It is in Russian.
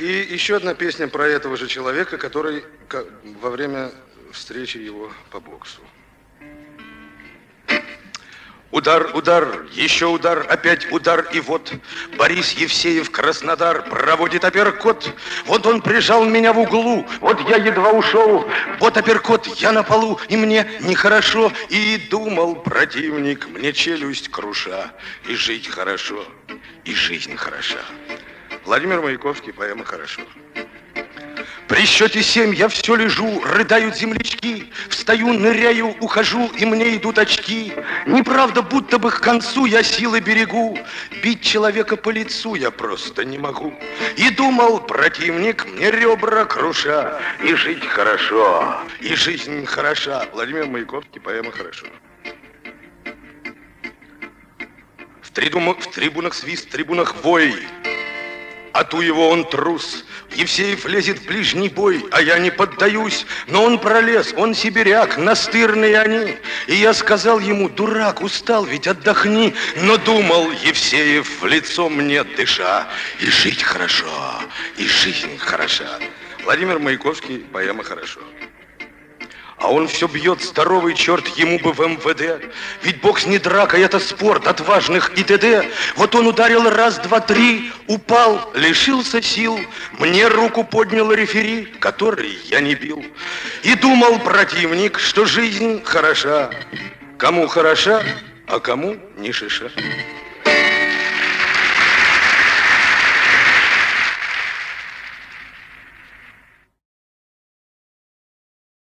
И еще одна песня про этого же человека, который во время встречи его по боксу. Удар, удар, еще удар, опять удар, и вот Борис Евсеев, Краснодар, проводит апперкот. Вот он прижал меня в углу, вот я едва ушел. Вот апперкот, я на полу, и мне нехорошо. И думал противник, мне челюсть круша. И жить хорошо, и жизнь хороша. Владимир Маяковский, поэма «Хорошо». При счете 7 я все лежу, рыдают землячки, встаю, ныряю, ухожу, и мне идут очки. Неправда, будто бы к концу я силы берегу, бить человека по лицу я просто не могу. И думал противник, мне ребра круша, и жить хорошо, и жизнь хороша. Владимир Маяковский, поэма «Хорошо». В трибунах свист, в трибунах вой. А ту его он трус. Евсеев лезет в ближний бой, а я не поддаюсь. Но он пролез, он сибиряк, настырные они. И я сказал ему: дурак, устал, ведь отдохни. Но думал Евсеев в лицо мне дыша: и жить хорошо, и жизнь хороша. Владимир Маяковский, поэма «Хорошо». А он все бьет, здоровый черт, ему бы в МВД. Ведь бокс не драка, это спорт отважных и т.д. Вот он ударил раз, два, три, упал, лишился сил. Мне руку поднял рефери, который я не бил. И думал противник, что жизнь хороша. Кому хороша, а кому ни шиша.